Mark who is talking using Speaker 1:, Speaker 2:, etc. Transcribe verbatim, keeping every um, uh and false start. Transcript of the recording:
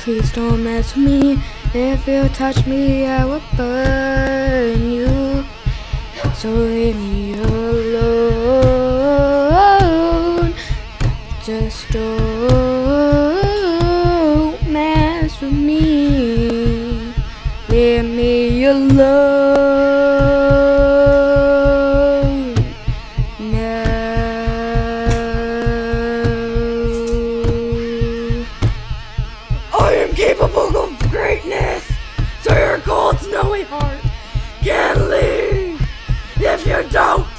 Speaker 1: Please don't mess with me. If you touch me, I will burn you. So leave me alone. Just don't mess with me. Leave me alone. No. I am capable of greatness, so your cold, snowy heart can leave if you don't